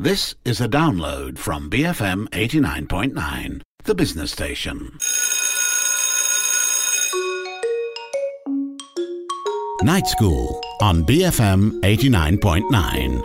This is a download from BFM 89.9, the business station. Night School on BFM 89.9.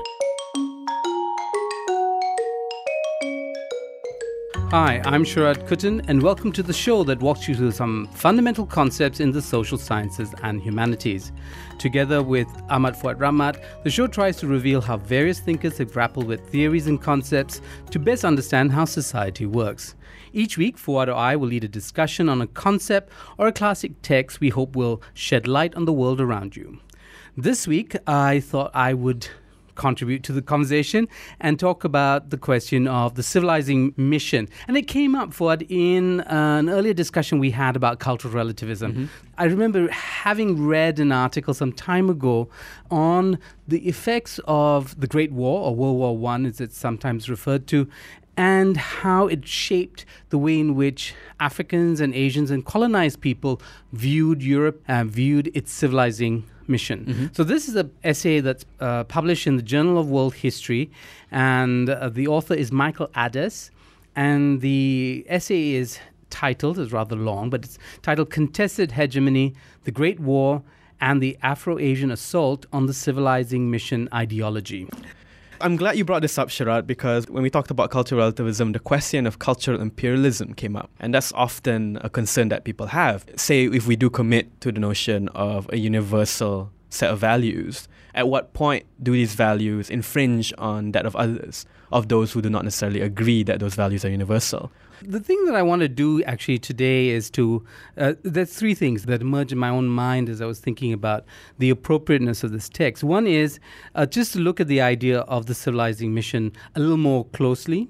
Hi, I'm Sharad Kuttan, and welcome to the show that walks you through some fundamental concepts in the social sciences and humanities. Together with Ahmad Fuad Rahmat, the show tries to reveal how various thinkers have grappled with theories and concepts to best understand how society works. Each week, Fuad or I will lead a discussion on a concept or a classic text we hope will shed light on the world around you. This week, I thought I would contribute to the conversation and talk about the question of the civilizing mission. And it came up, Fuad, in an earlier discussion we had about cultural relativism. Mm-hmm. I remember having read an article some time ago on the effects of the Great War, or World War I as it's sometimes referred to, and how it shaped the way in which Africans and Asians and colonized people viewed Europe and viewed its civilizing mission. Mm-hmm. So this is an essay that's published in the Journal of World History, and the author is Michael Addis, and the essay is titled, it's rather long, but it's titled Contested Hegemony, the Great War, and the Afro-Asian Assault on the Civilizing Mission Ideology. I'm glad you brought this up, Sharad, because when we talked about cultural relativism, the question of cultural imperialism came up. And that's often a concern that people have. Say, if we do commit to the notion of a universal set of values, at what point do these values infringe on that of others, of those who do not necessarily agree that those values are universal? The thing that I want to do actually today is to, there's three things that emerged in my own mind as I was thinking about the appropriateness of this text. One is just to look at the idea of the civilizing mission a little more closely,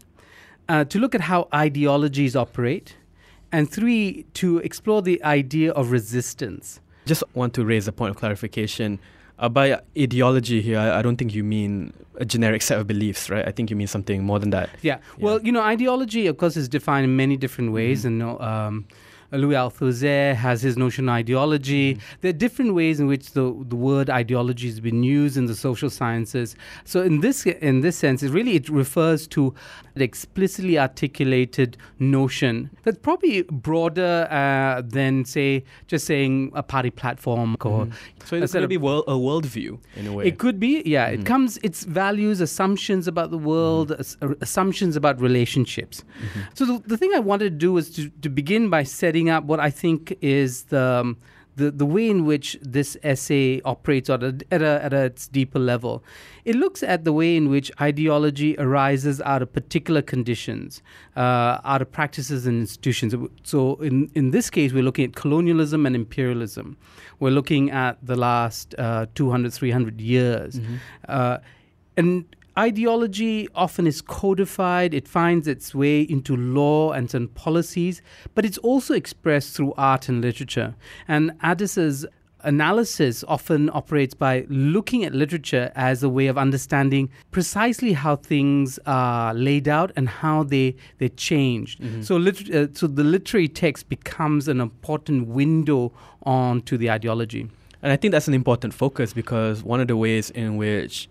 to look at how ideologies operate, and three, to explore the idea of resistance. Just want to raise a point of clarification. By ideology here, I don't think you mean a generic set of beliefs, right? I think you mean something more than that. Yeah. Well, ideology, of course, is defined in many different ways. Mm-hmm. And Louis Althusser has his notion of ideology. Mm-hmm. There are different ways in which the word ideology has been used in the social sciences. So in this sense, it refers to an explicitly articulated notion that's probably broader than, say, just saying a party platform. Or so it's going to be a worldview in a way. It could be, yeah. It's values, assumptions about the world, assumptions about relationships. Mm-hmm. So the thing I wanted to do was to begin by setting up what I think is the way in which this essay operates at its deeper level. It looks at the way in which ideology arises out of particular conditions, out of practices and institutions. So in this case, we're looking at colonialism and imperialism. We're looking at the last 200, 300 years. Mm-hmm. And ideology often is codified, it finds its way into law and some policies, but it's also expressed through art and literature. And Addis's analysis often operates by looking at literature as a way of understanding precisely how things are laid out and how they changed. Mm-hmm. So the literary text becomes an important window onto the ideology. And I think that's an important focus, because one of the ways in which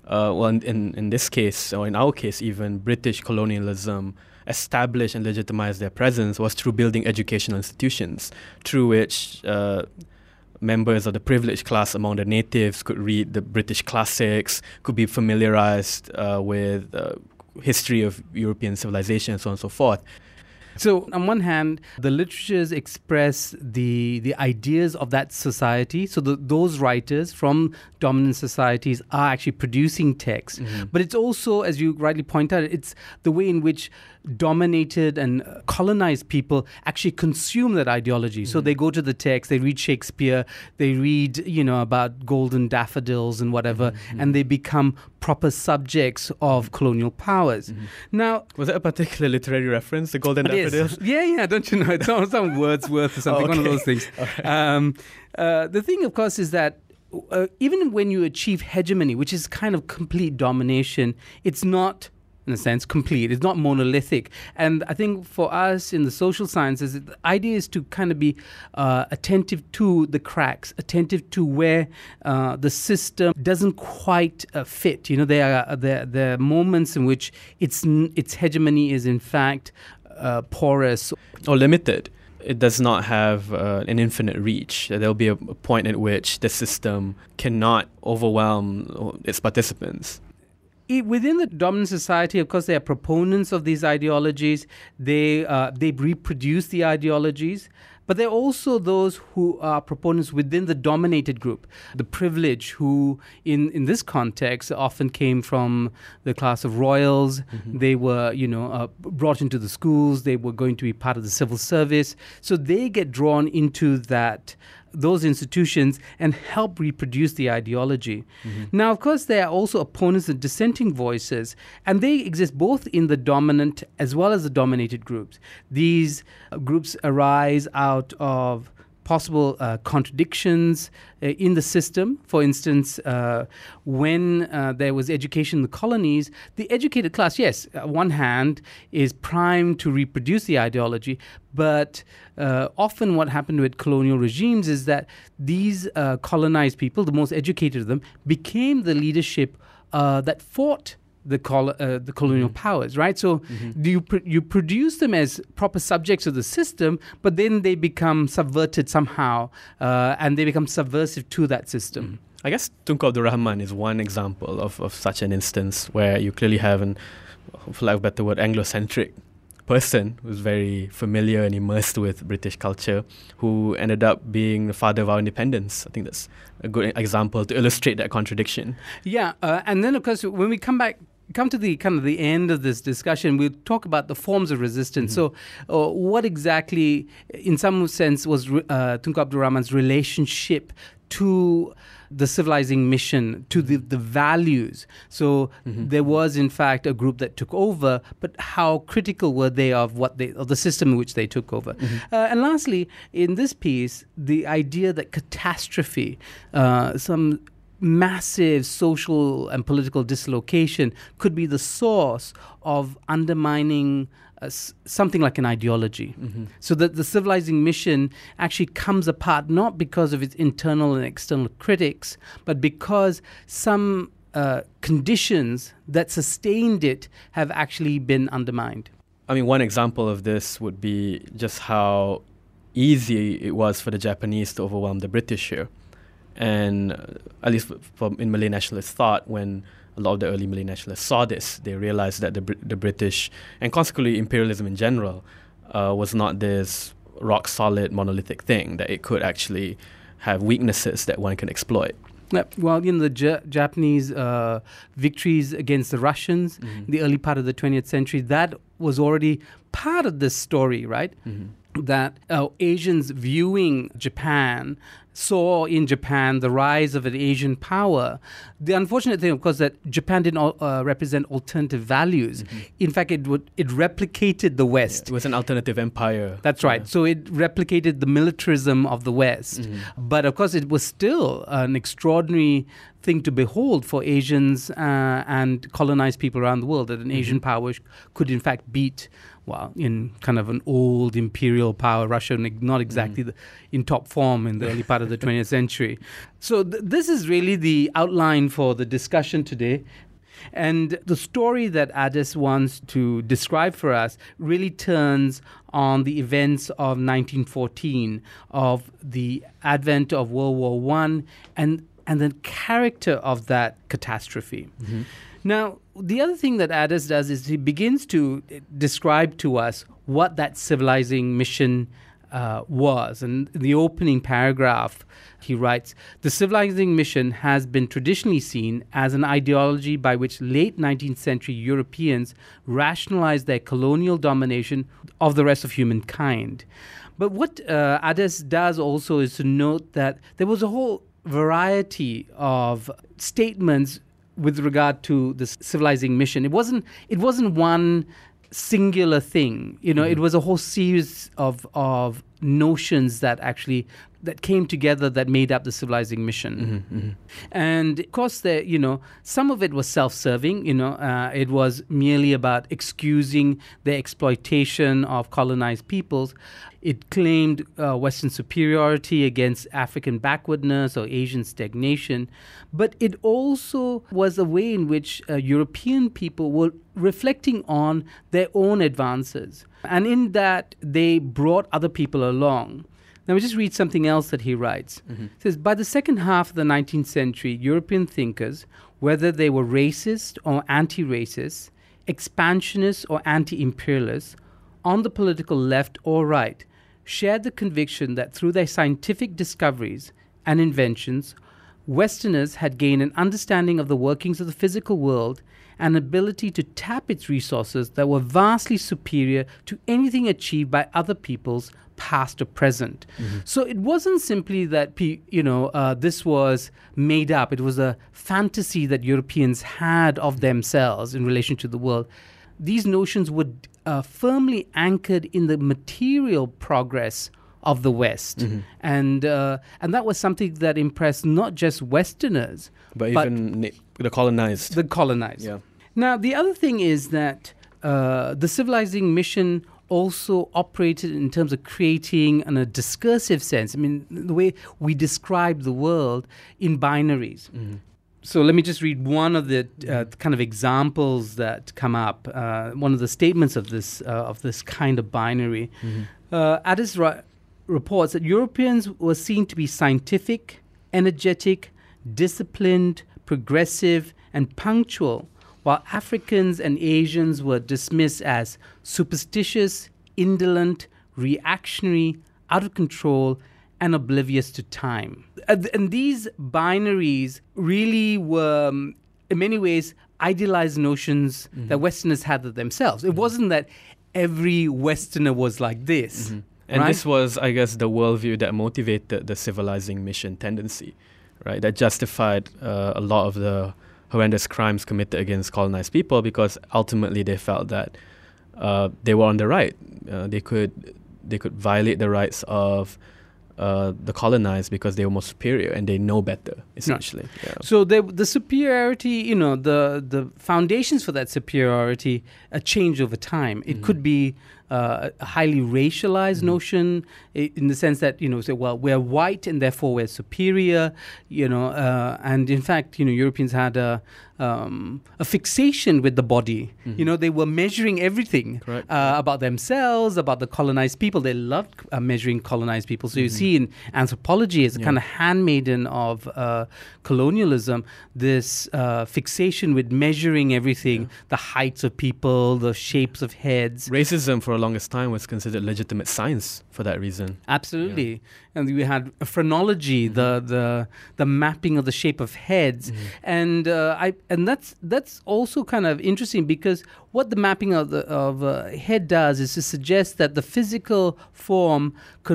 in this case, or in our case even, British colonialism established and legitimized their presence was through building educational institutions, through which members of the privileged class among the natives could read the British classics, could be familiarized with history of European civilization, and so on and so forth. So on one hand, the literatures express the ideas of that society. So those writers from dominant societies are actually producing text. Mm-hmm. But it's also, as you rightly point out, it's the way in which dominated and colonized people actually consume that ideology. Mm-hmm. So they go to the text, they read Shakespeare, they read, about golden daffodils and whatever, and they become proper subjects of colonial powers. Mm-hmm. Now, was that a particular literary reference, the golden daffodils? Yeah, don't you know? It's some Wordsworth or something, one of those things. Right. The thing, of course, is that even when you achieve hegemony, which is kind of complete domination, it's not in a sense, complete. It's not monolithic. And I think for us in the social sciences, the idea is to kind of be attentive to the cracks, attentive to where the system doesn't quite fit. There are moments in which its hegemony is in fact porous or limited. It does not have an infinite reach. There will be a point at which the system cannot overwhelm its participants. Within the dominant society, of course, there are proponents of these ideologies. They reproduce the ideologies. But there are also those who are proponents within the dominated group, the privileged, who in this context often came from the class of royals. Mm-hmm. They were, brought into the schools. They were going to be part of the civil service. So they get drawn into those institutions and help reproduce the ideology. Mm-hmm. Now, of course, there are also opponents and dissenting voices, and they exist both in the dominant as well as the dominated groups. These groups arise out of possible contradictions in the system. For instance, when there was education in the colonies, the educated class, yes, on one hand, is primed to reproduce the ideology, but often what happened with colonial regimes is that these colonized people, the most educated of them, became the leadership that fought the colonial powers, right? So you produce them as proper subjects of the system, but then they become subverted somehow, and they become subversive to that system. I guess Tunku Abdul Rahman is one example of such an instance where you clearly have for lack of a better word, Anglo-centric person who's very familiar and immersed with British culture, who ended up being the father of our independence. I think that's a good example to illustrate that contradiction. Yeah, and then of course when we come to the kind of the end of this discussion, we'll talk about the forms of resistance. Mm-hmm. So what exactly, in some sense, was Tunku Abdul Rahman's relationship to the civilizing mission, to the values? So there was, in fact, a group that took over, but how critical were they of the system in which they took over? Mm-hmm. And lastly, in this piece, the idea that catastrophe, some massive social and political dislocation, could be the source of undermining something like an ideology. Mm-hmm. So that the civilizing mission actually comes apart not because of its internal and external critics, but because some conditions that sustained it have actually been undermined. I mean, one example of this would be just how easy it was for the Japanese to overwhelm the British here. And at least in Malay nationalist thought, when a lot of the early Malay nationalists saw this, they realized that the British, and consequently imperialism in general, was not this rock-solid, monolithic thing, that it could actually have weaknesses that one can exploit. Well, the Japanese victories against the Russians in the early part of the 20th century, that was already part of this story, right? Mm-hmm. That Asians viewing Japan saw in Japan the rise of an Asian power. The unfortunate thing, of course, that Japan didn't represent alternative values. Mm-hmm. In fact, it replicated the West. Yeah, it was an alternative empire. That's right. So it replicated the militarism of the West. Mm-hmm. But of course, it was still an extraordinary thing to behold for Asians and colonized people around the world, that an Asian power could in fact beat, in kind of an old imperial power, Russia, not exactly in top form in the early part of the 20th century. So this is really the outline for the discussion today. And the story that Addis wants to describe for us really turns on the events of 1914, of the advent of World War I, and the character of that catastrophe. Mm-hmm. Now, the other thing that Addis does is he begins to describe to us what that civilizing mission was. And in the opening paragraph, he writes, "The civilizing mission has been traditionally seen as an ideology by which late 19th century Europeans rationalized their colonial domination of the rest of humankind." But what Addis does also is to note that there was a whole variety of statements with regard to the civilizing mission. It wasn't one singular thing. It was a whole series of notions that came together that made up the civilizing mission. And of course, some of it was self-serving. It was merely about excusing the exploitation of colonized peoples. It claimed Western superiority against African backwardness or Asian stagnation. But it also was a way in which European people were reflecting on their own advances. And in that, they brought other people along. Now, we just read something else that he writes. It says, by the second half of the 19th century, European thinkers, whether they were racist or anti-racist, expansionist or anti-imperialist, on the political left or right, shared the conviction that through their scientific discoveries and inventions, Westerners had gained an understanding of the workings of the physical world and ability to tap its resources that were vastly superior to anything achieved by other peoples, past or present. So it wasn't simply that this was made up. It was a fantasy that Europeans had of themselves in relation to the world. These notions were firmly anchored in the material progress of the West. And that was something that impressed not just Westerners, but even the colonized. Yeah. Now, the other thing is that the civilizing mission also operated in terms of creating in a discursive sense. I mean, the way we describe the world in binaries. So let me just read one of the kind of examples that come up. One of the statements of this kind of binary. Addis reports that Europeans were seen to be scientific, energetic, disciplined, progressive, and punctual, while Africans and Asians were dismissed as superstitious, indolent, reactionary, out of control, and oblivious to time. And these binaries really were, in many ways, idealized notions that Westerners had of themselves. It wasn't that every Westerner was like this. And this was, I guess, the worldview that motivated the civilizing mission tendency, right? That justified a lot of the horrendous crimes committed against colonized people, because ultimately they felt that they were on the right. They could violate the rights of the colonized because they were more superior and they know better, essentially. Yeah. So the superiority, the foundations for that superiority changed over time. It could be a highly racialized notion in the sense that, say, well, we're white and therefore we're superior, and in fact, Europeans had a fixation with the body. They were measuring everything about themselves, about the colonized people. They loved measuring colonized people. So you see in anthropology as a kind of handmaiden of colonialism, this fixation with measuring everything, the heights of people, the shapes of heads. Racism for the longest time was considered legitimate science for that reason. Absolutely. Yeah. And we had phrenology, the mapping of the shape of heads. And that's also kind of interesting, because what the mapping of a head does is to suggest that the physical form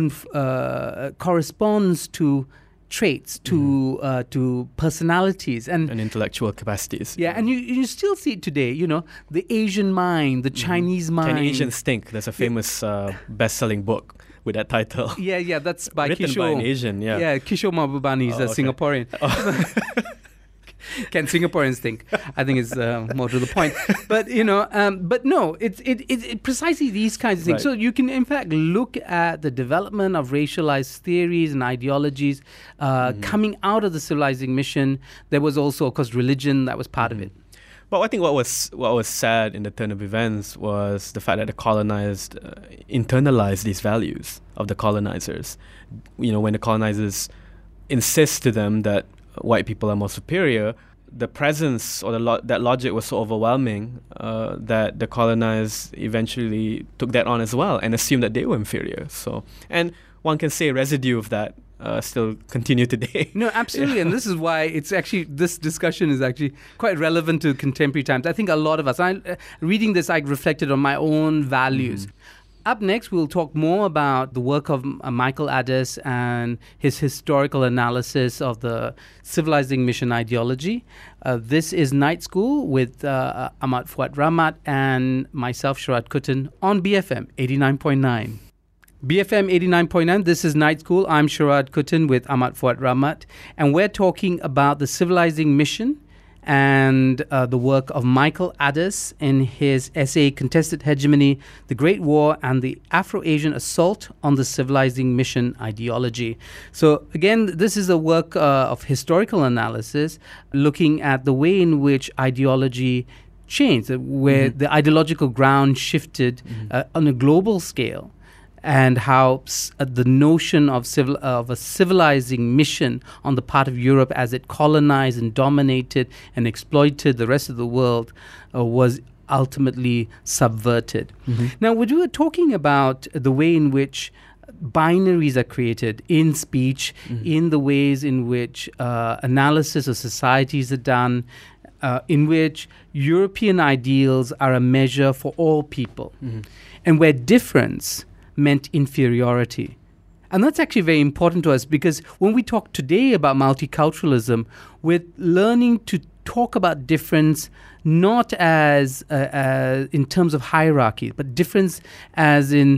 corresponds to traits, to personalities and intellectual capacities. Yeah, and you still see it today, the Asian mind, the Chinese mind. Can Asians think? There's a famous best-selling book with that title. Yeah, that's by written Kishore. by an Asian, yeah. Yeah, Kishore Mahbubani is a Singaporean. Can Singaporeans think? I think it's more to the point. But but no, it's precisely these kinds of things. Right. So you can in fact look at the development of racialized theories and ideologies coming out of the civilizing mission. There was also, of course, religion that was part of it. But I think what was sad in the turn of events was the fact that the colonized internalized these values of the colonizers. When the colonizers insist to them that white people are more superior, the presence or that logic was so overwhelming that the colonized eventually took that on as well and assumed that they were inferior. So, and one can say residue of that still continue today. No, absolutely. And this is why this discussion is actually quite relevant to contemporary times. I think a lot of us, reading this, I reflected on my own values. Up next, we'll talk more about the work of Michael Addis and his historical analysis of the civilizing mission ideology. This is Night School with Ahmad Fuad Rahmat and myself, Sharad Kuttan, on BFM 89.9. BFM 89.9, this is Night School. I'm Sharad Kuttan with Ahmad Fuad Rahmat, and we're talking about the civilizing mission and the work of Michael Addis in his essay Contested Hegemony, the Great War and the Afro-Asian Assault on the Civilizing Mission Ideology. So again, this is a work of historical analysis looking at the way in which ideology changed, where the ideological ground shifted on a global scale, and how the notion of a civilizing mission on the part of Europe as it colonized and dominated and exploited the rest of the world was ultimately subverted. Now, when we were talking about the way in which binaries are created in speech, in the ways in which analysis of societies are done, in which European ideals are a measure for all people, and where difference meant inferiority. And that's actually very important to us, because when we talk today about multiculturalism, we're learning to talk about difference not as in terms of hierarchy, but difference as in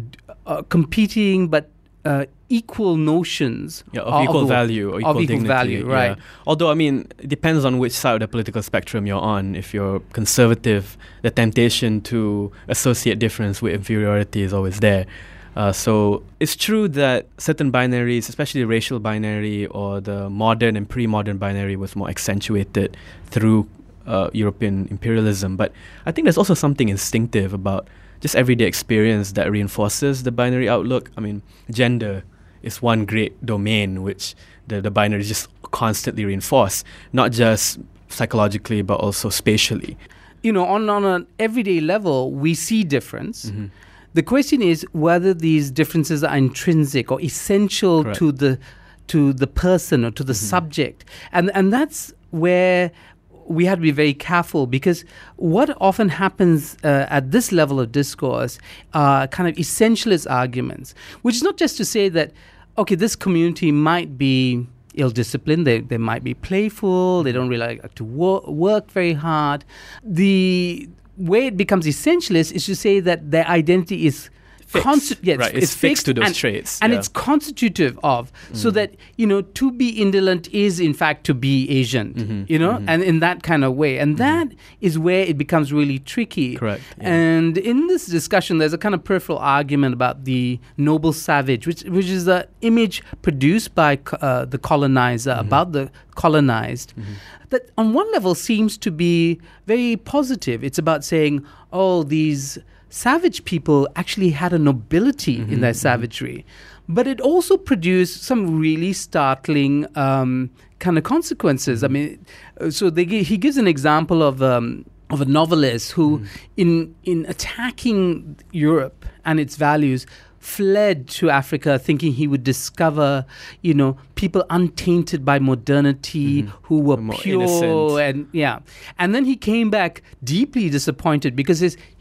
competing but equal notions of equal value or equal dignity. Value, right? Yeah. Although, I mean, it depends on which side of the political spectrum you're on. If you're conservative, the temptation to associate difference with inferiority is always there. So it's true that certain binaries, especially the racial binary or the modern and pre-modern binary, was more accentuated through European imperialism. But I think there's also something instinctive about just everyday experience that reinforces the binary outlook. I mean, gender is one great domain which the binary just constantly reinforce, not just psychologically but also spatially. You know, on an everyday level, we see difference. The question is whether these differences are intrinsic or essential to the person or to the subject, and that's where we have to be very careful, because what often happens at this level of discourse are kind of essentialist arguments, which is not just to say that, okay, this community might be ill-disciplined, they might be playful, they don't really like to work very hard. The way it becomes essentialist is to say that their identity is it's fixed to those traits. And it's constitutive of, so that, you know, to be indolent is in fact to be Asian, you know, and in that kind of way. And that is where it becomes really tricky. Correct. Yeah. And in this discussion, there's a kind of peripheral argument about the noble savage, which is an image produced by the colonizer about the colonized, that on one level seems to be very positive. It's about saying, oh, these savage people actually had a nobility in their savagery. But it also produced some really startling kind of consequences. I mean, so he gives an example of a novelist who, in attacking Europe and its values, fled to Africa thinking he would discover, you know, people untainted by modernity who were pure innocent. And then he came back deeply disappointed because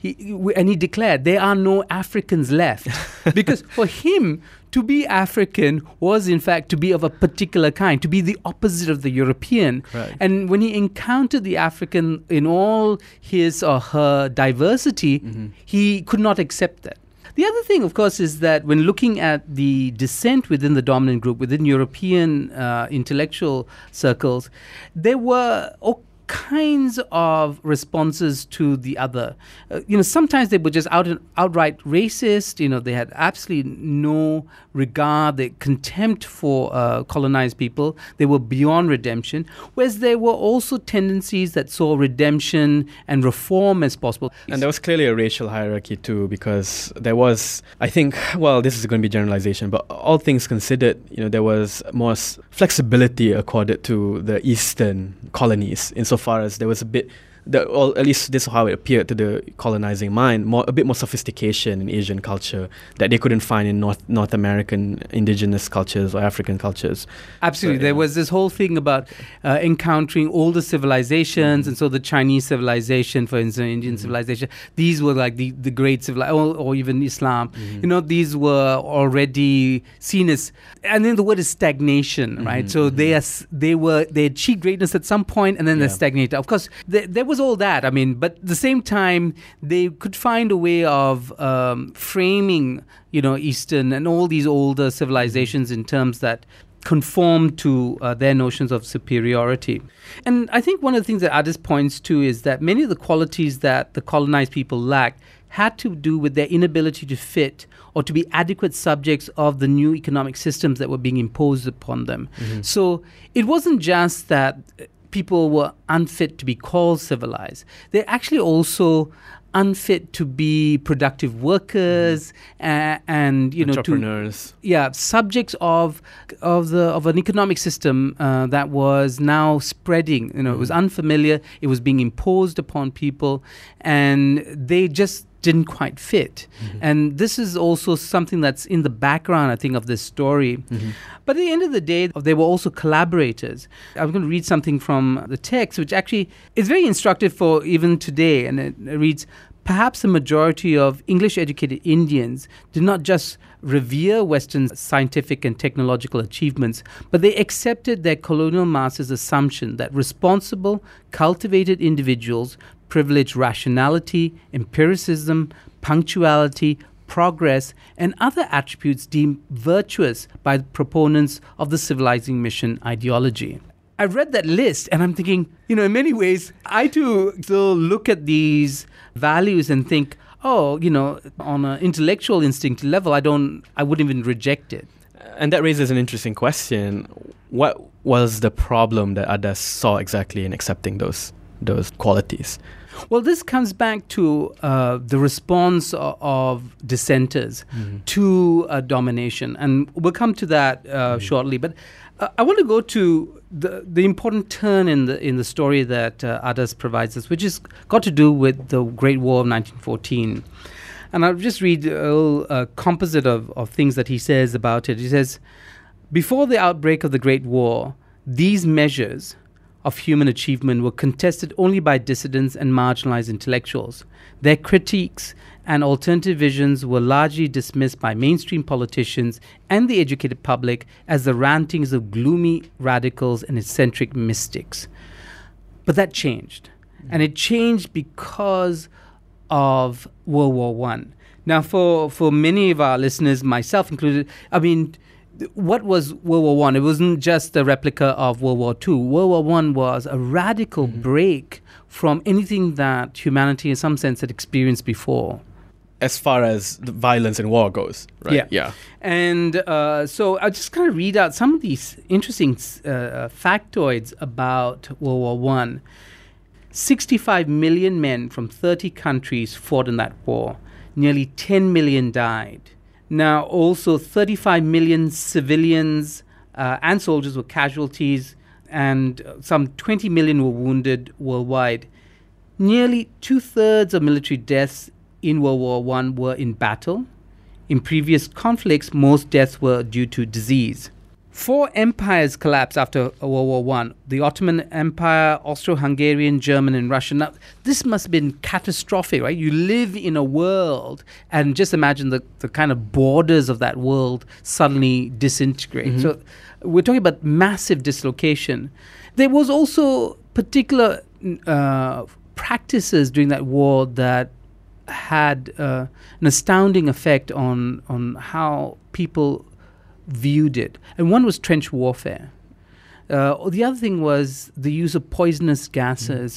he declared there are no Africans left because for him to be African was in fact to be of a particular kind, to be the opposite of the European. Right. And when he encountered the African in all his or her diversity, he could not accept that. The other thing, of course, is that when looking at the dissent within the dominant group, within European intellectual circles, there were all kinds of responses to the other. Sometimes they were just outright racist. They had absolutely no regard, the contempt for colonized people. They were beyond redemption. Whereas there were also tendencies that saw redemption and reform as possible. And there was clearly a racial hierarchy too, because there was, I think, well, this is going to be generalization, but all things considered, there was more flexibility accorded to the Eastern colonies, insofar as there was a bit, or at least this is how it appeared to the colonizing mind, a bit more sophistication in Asian culture that they couldn't find in North American indigenous cultures or African cultures. Absolutely. There was this whole thing about encountering older civilizations, and so the Chinese civilization, for instance, Indian civilization, these were like the great civilization, or even Islam. These were already seen as, and then the word is stagnation, right? So they achieved greatness at some point, and then they stagnated. Of course, there were was all that. I mean, but at the same time, they could find a way of framing, Eastern and all these older civilizations in terms that conform to their notions of superiority. And I think one of the things that Addis points to is that many of the qualities that the colonized people lacked had to do with their inability to fit or to be adequate subjects of the new economic systems that were being imposed upon them. Mm-hmm. So it wasn't just that people were unfit to be called civilized. They're actually also unfit to be productive workers and entrepreneurs. Subjects of an economic system that was now spreading. It was unfamiliar. It was being imposed upon people, and they just didn't quite fit. Mm-hmm. And this is also something that's in the background, I think, of this story. Mm-hmm. But at the end of the day, they were also collaborators. I'm going to read something from the text, which actually is very instructive for even today. And it reads, "Perhaps the majority of English-educated Indians did not just revere Western scientific and technological achievements, but they accepted their colonial masters' assumption that responsible, cultivated individuals privilege rationality, empiricism, punctuality, progress, and other attributes deemed virtuous by the proponents of the civilizing mission ideology." I read that list and I'm thinking, in many ways, I too still look at these values and think, on an intellectual instinct level, I wouldn't even reject it. And that raises an interesting question. What was the problem that Addis saw exactly in accepting those qualities? Well, this comes back to the response of dissenters to domination. And we'll come to that shortly. But I want to go to the important turn in the story that Addis provides us, which has got to do with the Great War of 1914. And I'll just read a little composite of things that he says about it. He says, "Before the outbreak of the Great War, these measures of human achievement were contested only by dissidents and marginalized intellectuals. Their critiques and alternative visions were largely dismissed by mainstream politicians and the educated public as the rantings of gloomy radicals and eccentric mystics." But that changed. And it changed because of World War I. Now, for many of our listeners, myself included, what was World War I? It wasn't just a replica of World War II. World War I was a radical break from anything that humanity in some sense had experienced before. As far as the violence in war goes, right? Yeah. And so I'll just kind of read out some of these interesting factoids about World War I. 65 million men from 30 countries fought in that war. Nearly 10 million died. Now, also 35 million civilians and soldiers were casualties, and some 20 million were wounded worldwide. Nearly 2/3 of military deaths in World War I were in battle. In previous conflicts, most deaths were due to disease. 4 empires collapsed after World War I. The Ottoman Empire, Austro-Hungarian, German, and Russian. Now, this must have been catastrophic, right? You live in a world, and just imagine the kind of borders of that world suddenly disintegrate. Mm-hmm. So we're talking about massive dislocation. There was also particular practices during that war that had an astounding effect on how people viewed it. And one was trench warfare. The other thing was the use of poisonous gases.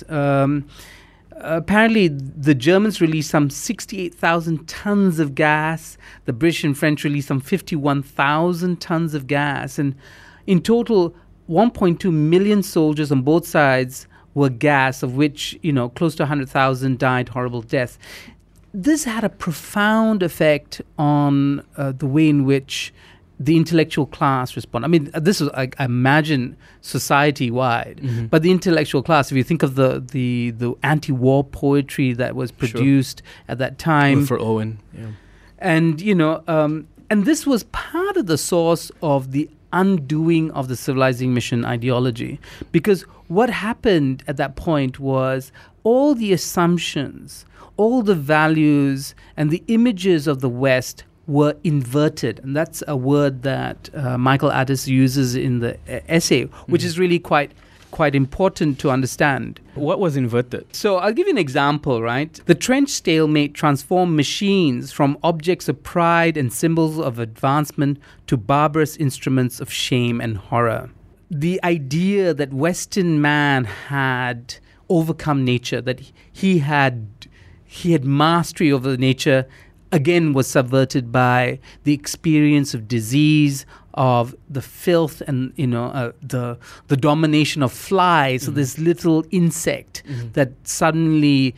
Apparently, the Germans released some 68,000 tons of gas. The British and French released some 51,000 tons of gas. And in total, 1.2 million soldiers on both sides were gassed, of which, close to 100,000 died horrible deaths. This had a profound effect on the way in which the intellectual class responded. This was, I imagine, society-wide. Mm-hmm. But the intellectual class, if you think of the anti-war poetry that was produced at that time. Wilfred Owen, yeah. And, and this was part of the source of the undoing of the civilizing mission ideology. Because what happened at that point was all the assumptions, all the values, and the images of the West were inverted. And that's a word that Michael Addis uses in the essay, which is really quite quite important to understand. What was inverted? So I'll give you an example, right? The trench stalemate transformed machines from objects of pride and symbols of advancement to barbarous instruments of shame and horror. The idea that Western man had overcome nature, that he had mastery over nature, again was subverted by the experience of disease, of the filth, and the domination of flies. So this little insect that suddenly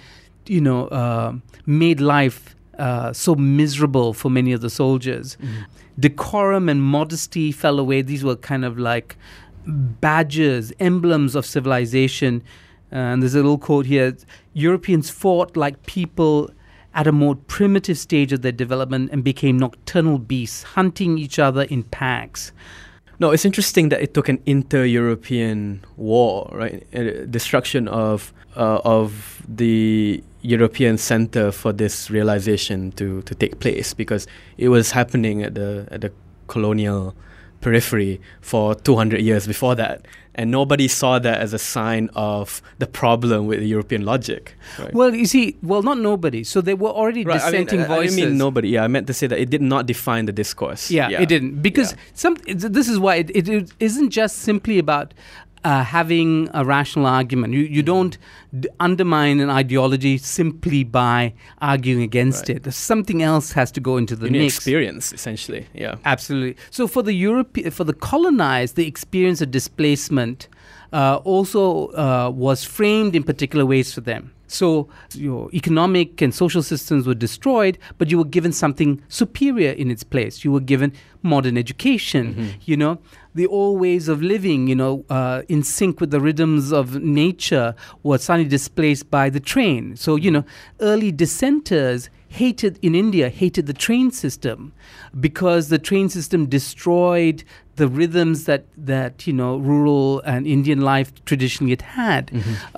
made life so miserable for many of the soldiers. Decorum and modesty fell away. These were kind of like badges, emblems of civilization. And there's a little quote here: Europeans fought like people at a more primitive stage of their development and became nocturnal beasts, hunting each other in packs. No, it's interesting that it took an inter-European war, right? Destruction of the European center for this realization to take place, because it was happening at the colonial periphery for 200 years before that. And nobody saw that as a sign of the problem with the European logic. Right? Well, you see, not nobody. So there were already dissenting voices. I mean nobody. Yeah, I meant to say that it did not define the discourse. Yeah. It didn't. Because this is why it isn't just simply about having a rational argument. You don't undermine an ideology simply by arguing against it. Something else has to go into the mix. Experience, essentially. Yeah, absolutely. So for the colonized, the experience of displacement also was framed in particular ways for them. So your economic and social systems were destroyed, but you were given something superior in its place. You were given modern education, the old ways of living, in sync with the rhythms of nature, were suddenly displaced by the train. So, early dissenters in India hated the train system because the train system destroyed the rhythms that rural and Indian life traditionally had.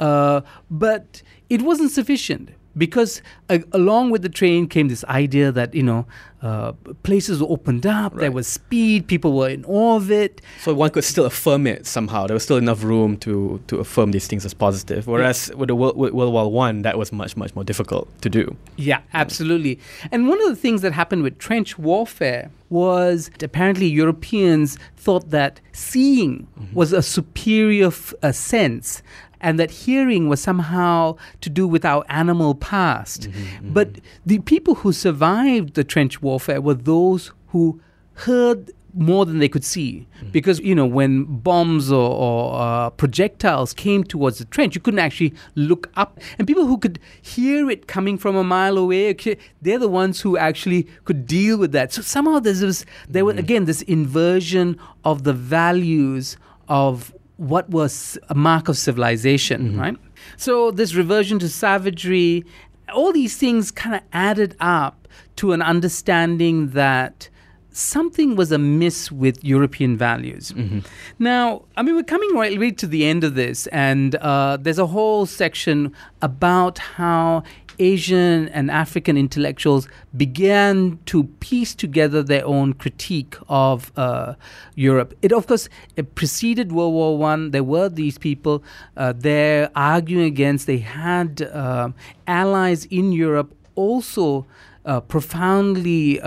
But it wasn't sufficient, because along with the train came this idea that places were opened up, there was speed, people were in awe of it. So one could still affirm it somehow. There was still enough room to affirm these things as positive. Whereas with World War I, that was much, much more difficult to do. Yeah, absolutely. And one of the things that happened with trench warfare was apparently Europeans thought that seeing was a superior sense, and that hearing was somehow to do with our animal past. But the people who survived the trench warfare were those who heard more than they could see. Because, when bombs or projectiles came towards the trench, you couldn't actually look up. And people who could hear it coming from a mile away, they're the ones who actually could deal with that. So somehow there was, again, this inversion of the values of what was a mark of civilization, right? So this reversion to savagery, all these things kind of added up to an understanding that something was amiss with European values. Now, we're coming right to the end of this, and there's a whole section about how Asian and African intellectuals began to piece together their own critique of Europe. It preceded World War I. There were these people there arguing against. They had allies in Europe also profoundly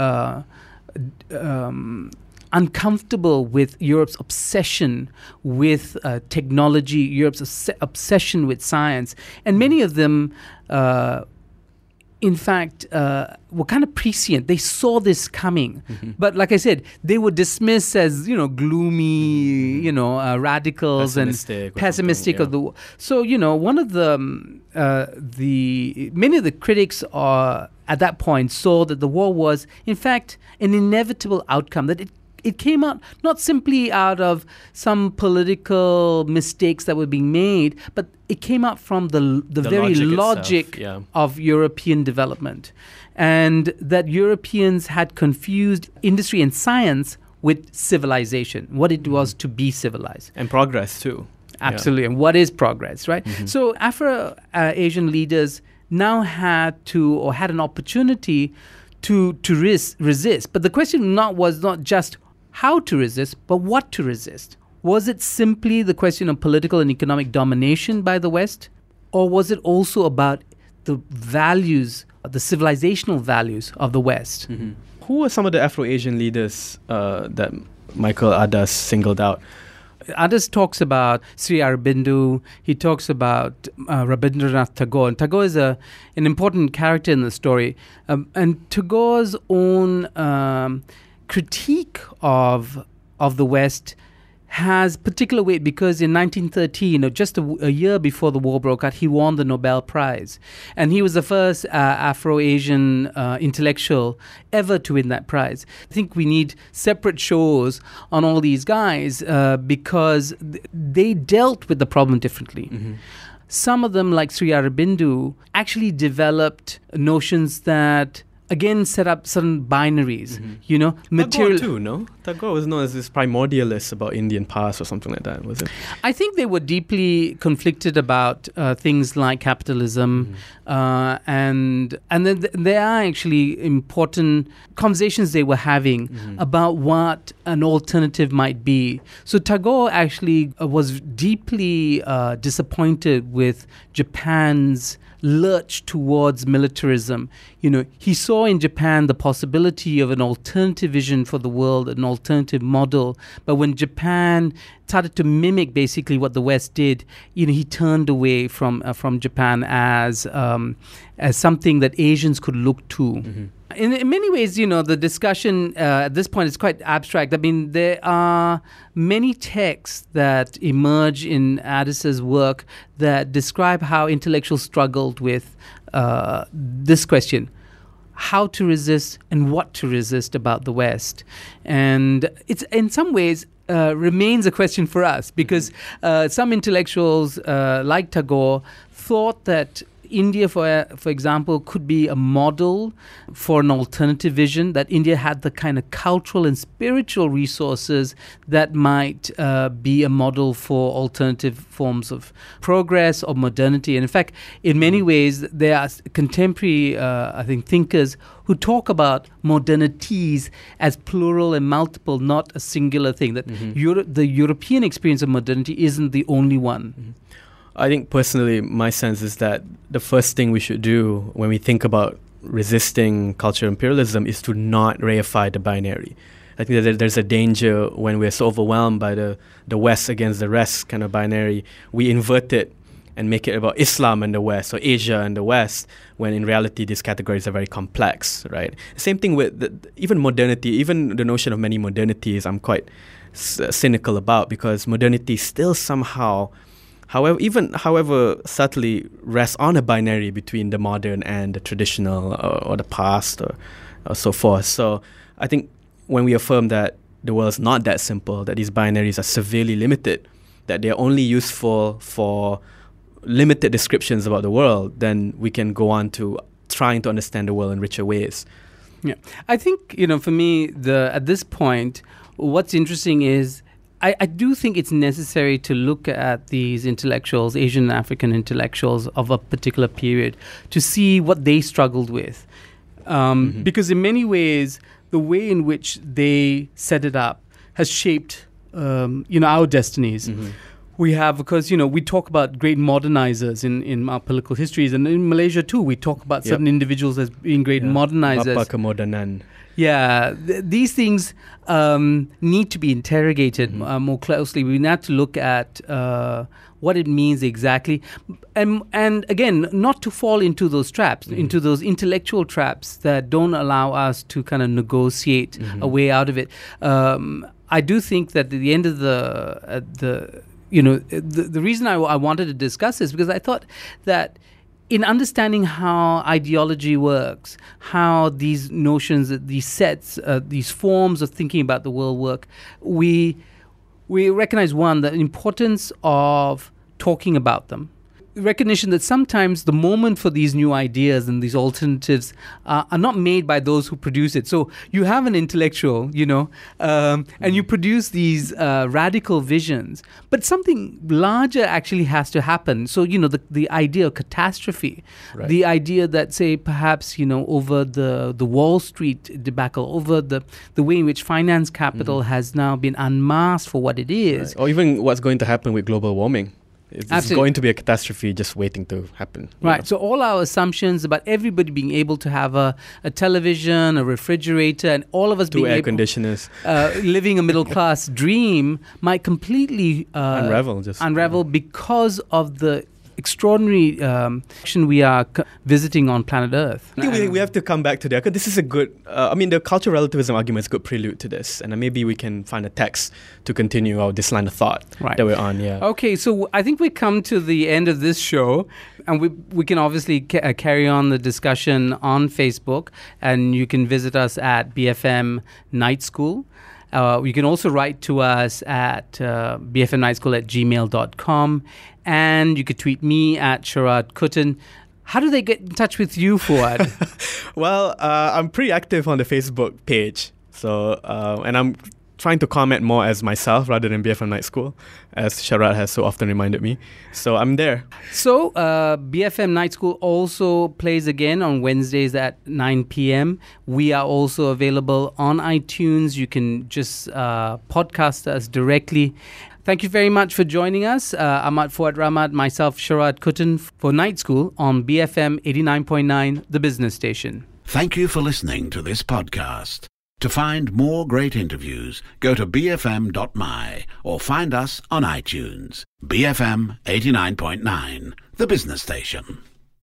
uncomfortable with Europe's obsession with technology, Europe's obsession with science. And many of them in fact, were kind of prescient. They saw this coming. But like I said, they were dismissed as, gloomy, radicals and pessimistic of the... So, one of many of the critics at that point saw that the war was, in fact, an inevitable outcome, that it came out not simply out of some political mistakes that were being made, but it came out from the very logic of European development. And that Europeans had confused industry and science with civilization, what it was to be civilized. And progress, too. Absolutely. And what is progress, right? So Afro-Asian leaders now had an opportunity to resist. But the question was not just how to resist, but what to resist. Was it simply the question of political and economic domination by the West? Or was it also about the values, the civilizational values of the West? Mm-hmm. Who were some of the Afro-Asian leaders that Michael Adas singled out? Adas talks about Sri Aurobindo. He talks about Rabindranath Tagore. And Tagore is an important character in the story. And Tagore's own critique of the West has particular weight because in 1913, just a year before the war broke out, he won the Nobel Prize. And he was the first Afro-Asian intellectual ever to win that prize. I think we need separate shows on all these guys because they dealt with the problem differently. Mm-hmm. Some of them, like Sri Aurobindo, actually developed notions that again set up certain binaries, material. Tagore too, no? Tagore was known as this primordialist about Indian past or something like that, was it? I think they were deeply conflicted about things like capitalism, and then there are actually important conversations they were having about what an alternative might be. So Tagore actually was deeply disappointed with Japan's lurch towards militarism. He saw in Japan the possibility of an alternative vision for the world, an alternative model. But when Japan started to mimic basically what the West did, he turned away from Japan as something that Asians could look to. Mm-hmm. In many ways, the discussion at this point is quite abstract. I mean, there are many texts that emerge in Adas's work that describe how intellectuals struggled with this question: how to resist and what to resist about the West. And it's in some ways remains a question for us because some intellectuals like Tagore thought that India, for example, could be a model for an alternative vision, that India had the kind of cultural and spiritual resources that might be a model for alternative forms of progress or modernity. And in fact, in many ways, there are contemporary, thinkers who talk about modernities as plural and multiple, not a singular thing, that the European experience of modernity isn't the only one. Mm-hmm. I think personally, my sense is that the first thing we should do when we think about resisting cultural imperialism is to not reify the binary. I think that there's a danger when we're so overwhelmed by the West against the rest kind of binary, we invert it and make it about Islam and the West or Asia and the West, when in reality these categories are very complex, right? Same thing with even modernity, even the notion of many modernities I'm quite cynical about, because modernity still somehow, however subtly, rests on a binary between the modern and the traditional or the past or so forth. So I think when we affirm that the world is not that simple, that these binaries are severely limited, that they're only useful for limited descriptions about the world, then we can go on to trying to understand the world in richer ways. Yeah, I think, for me, at this point, what's interesting is I do think it's necessary to look at these intellectuals, Asian and African intellectuals of a particular period, to see what they struggled with. Because in many ways, the way in which they set it up has shaped, our destinies. Mm-hmm. We have, because, we talk about great modernizers in our political histories, and in Malaysia too, we talk about certain individuals as being great modernizers. Bapa Kemodernan. Yeah, these things need to be interrogated more closely. We need to look at what it means exactly. And again, not to fall into those traps, into those intellectual traps that don't allow us to kind of negotiate a way out of it. I do think that at the end of the reason I wanted to discuss this, because I thought that in understanding how ideology works, how these notions, these sets, these forms of thinking about the world work, we recognize, one, the importance of talking about them, recognition that sometimes the moment for these new ideas and these alternatives are not made by those who produce it. So you have an intellectual, and you produce these radical visions, but something larger actually has to happen. So, the idea of catastrophe, Right. the idea that, say, perhaps, over the Wall Street debacle, over the way in which finance capital has now been unmasked for what it is. Right. Or even what's going to happen with global warming. It's Absolutely. going to be a catastrophe just waiting to happen. Right. So all our assumptions about everybody being able to have a television, a refrigerator, and all of us 2 being air able, conditioners. living a middle class dream might completely unravel because of the extraordinary action we are visiting on planet Earth. I think we have to come back to that, because this is a good, the cultural relativism argument is a good prelude to this, and maybe we can find a text to continue this line of thought that we're on, Okay, so I think we come to the end of this show, and we can obviously carry on the discussion on Facebook, and you can visit us at BFM Night School. You can also write to us at bfmnightschool@gmail.com, and you could tweet me at Sharad Kuttan. How do they get in touch with you, Fuad? Well, I'm pretty active on the Facebook page, so and I'm trying to comment more as myself rather than BFM Night School, as Sharad has so often reminded me. So I'm there. So BFM Night School also plays again on Wednesdays at 9 p.m. We are also available on iTunes. You can just podcast us directly. Thank you very much for joining us. Ahmad Fuad Rahmat, myself, Sharad Kuttan, for Night School on BFM 89.9, the business station. Thank you for listening to this podcast. To find more great interviews, go to bfm.my or find us on iTunes. BFM 89.9, the business station.